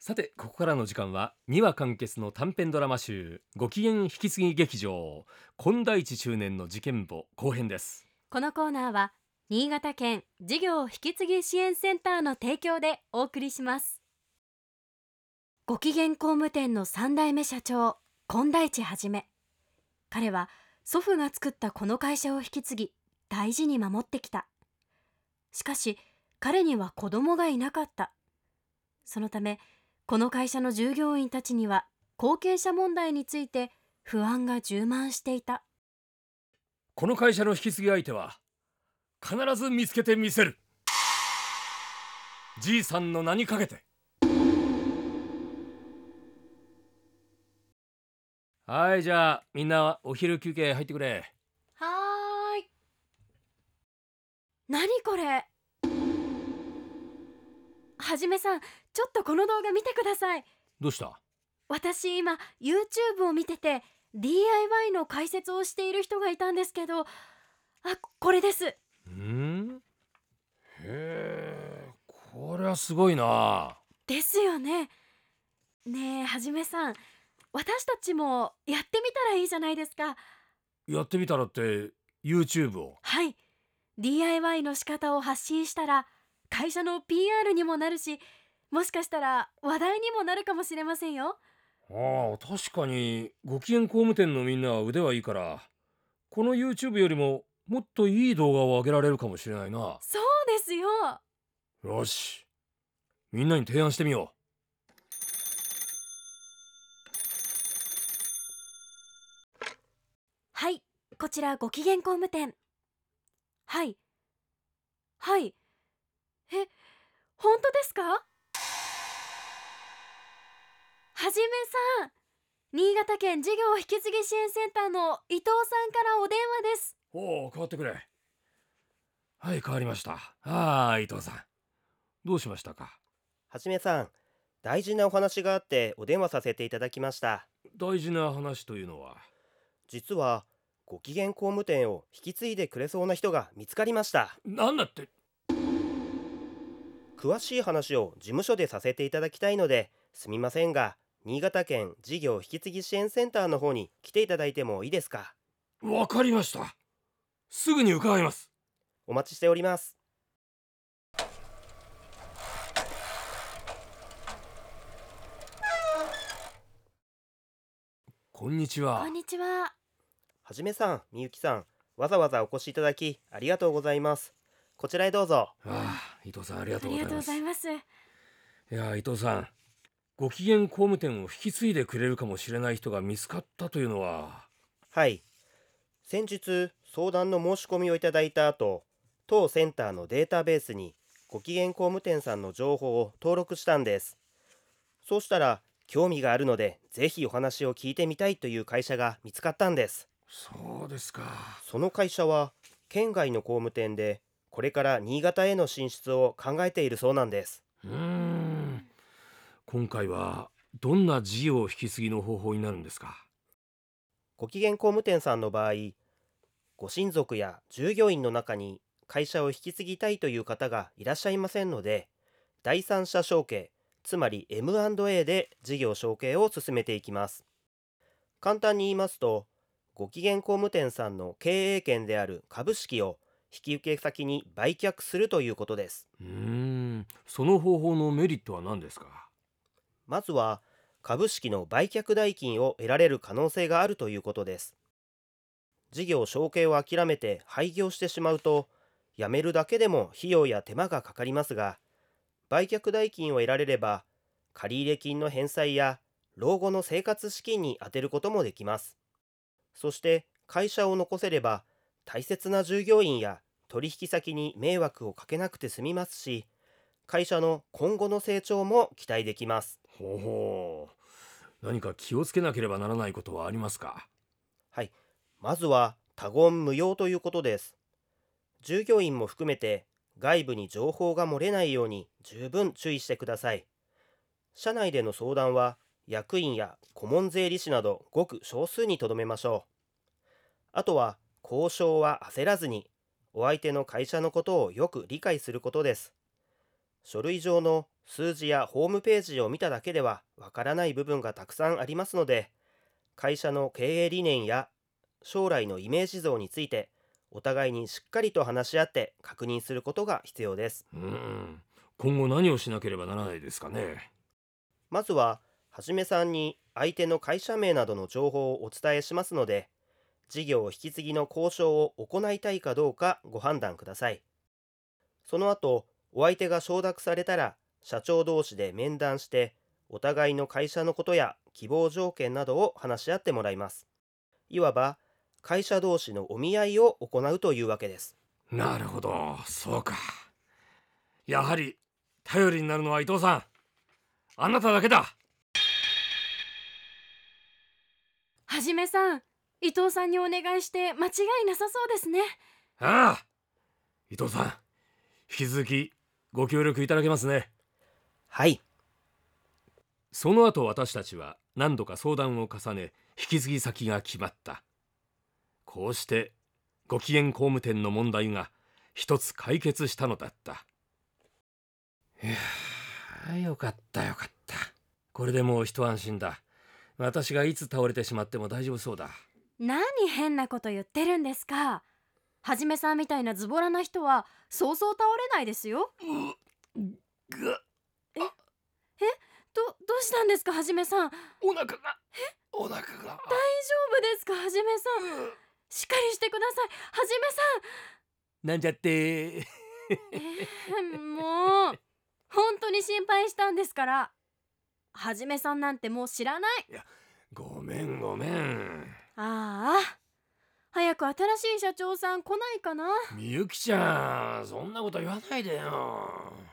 さて、ここからの時間は2話完結の短編ドラマ集ご機嫌引き継ぎ劇場金田一中年の事件簿後編です。 このコーナーは新潟県事業引き継ぎ支援センターの提供でお送りします。ご機嫌工務店の3代目社長金田一はじめ、彼は祖父が作ったこの会社を引き継ぎ大事に守ってきた。しかし彼には子供がいなかった。そのためこの会社の従業員たちには後継者問題について不安が充満していた。 この会社の引き継ぎ相手は必ず見つけてみせる。じいさんの名にかけて。はい、じゃあみんなお昼休憩入ってくれ。 はーい。何これ。はじめさん、ちょっとこの動画見てください。 どうした？ 私今 YouTube を見てて DIY の解説をしている人がいたんですけど、これです。 へえ、これはすごいな。 ですよね。ねえ、はじめさん、私たちもやってみたらいいじゃないですか。 やってみたらって YouTube を？ はい。DIY の仕方を発信したら会社の PR にもなるし、もしかしたら話題にもなるかもしれませんよ。 ああ、確かにご機嫌工務店のみんなは腕はいいから、この YouTube よりももっといい動画を上げられるかもしれないな。 そうですよ。 よし、みんなに提案してみよはい、こちらご機嫌工務店。はい。はい。本当ですか？はじめさん、新潟県事業引き継ぎ支援センターの伊藤さんからお電話です。 う。おお、変わってくれ。はい、変わりました。ああ、伊藤さん、どうしましたか？ はじめさん、大事なお話があってお電話させていただきました。 大事な話というのは？ 実は、ご機嫌工務店を引き継いでくれそうな人が見つかりました。 なんだって？ 詳しい話を事務所でさせていただきたいので、すみませんが、新潟県事業引き継ぎ支援センターの方に来ていただいてもいいですか？ わかりました。すぐに伺います。 お待ちしております。 こんにちは。 こんにちは。 はじめさん、みゆきさん、わざわざお越しいただきありがとうございます。こちらへどうぞ。 ああ、伊藤さん、ありがありがとうとうございます。 ございます。 いや、伊藤さん、ご機嫌工務店を引き継いでくれるかもしれない人が見つかったというのは？ はい。先日相談の申し込みをいただいた後、当センターのデータベースにご機嫌工務店さんの情報を登録したんです。そうしたら、興味があるのでぜひお話を聞いてみたいという会社が見つかったんです。 そうですか。 その会社は県外の工務店で、これから新潟への進出を考えているそうなんです。 今回はどんな事業引き継ぎの方法になるんですか？ ご機嫌工務店さんの場合、ご親族や従業員の中に会社を引き継ぎたいという方がいらっしゃいませんので、第三者承継、つまり M&A で事業承継を進めていきます。簡単に言いますと、ご機嫌工務店さんの経営権である株式を引き受け先に売却するということです。 その方法のメリットは何ですか？ まずは、株式の売却代金を得られる可能性があるということです。事業承継を諦めて廃業してしまうと、辞めるだけでも費用や手間がかかりますが、売却代金を得られれば、借入金の返済や老後の生活資金に充てることもできます。そして会社を残せれば、大切な従業員や取引先に迷惑をかけなくて済みますし、会社の今後の成長も期待できます。 ほうほう。何か気をつけなければならないことはありますか？ はい。まずは他言無用ということです。従業員も含めて外部に情報が漏れないように十分注意してください。社内での相談は役員や顧問税理士などごく少数にとどめましょう。あとは交渉は焦らずに、お相手の会社のことをよく理解することです。 書類上の数字やホームページを見ただけではわからない部分がたくさんありますので、会社の経営理念や将来のイメージ像についてお互いにしっかりと話し合って確認することが必要です。 今後何をしなければならないですかね。 まずは、はじめさんに相手の会社名などの情報をお伝えしますので、事業引き継ぎの交渉を行いたいかどうかご判断ください。その後、お相手が承諾されたら、社長同士で面談して、お互いの会社のことや希望条件などを話し合ってもらいます。いわば、会社同士のお見合いを行うというわけです。 なるほど、そうか。やはり頼りになるのは伊藤さん、あなただけだ。 はじめさん、伊藤さんにお願いして間違いなさそうですね。 ああ、伊藤さん、引き続きご協力いただけますね。 はい。 その後、私たちは何度か相談を重ね、引き継ぎ先が決まった。こうしてご機嫌工務店の問題が一つ解決したのだった。いや、よかったよかった。これでもう一安心だ。私がいつ倒れてしまっても大丈夫そうだ。 何変なこと言ってるんですか。はじめさんみたいなズボラな人はそうそう倒れないですよ。どうしたんですか、はじめさん。 お腹が大丈夫ですか、はじめさん。しっかりしてください、はじなんちゃってめさん。もう本当に心配したんですから。はじめさんなんてもう知らない。 ごめん。 ああ、早く新しい社長さん来ないかな。 みゆきちゃん、そんなこと言わないでよ。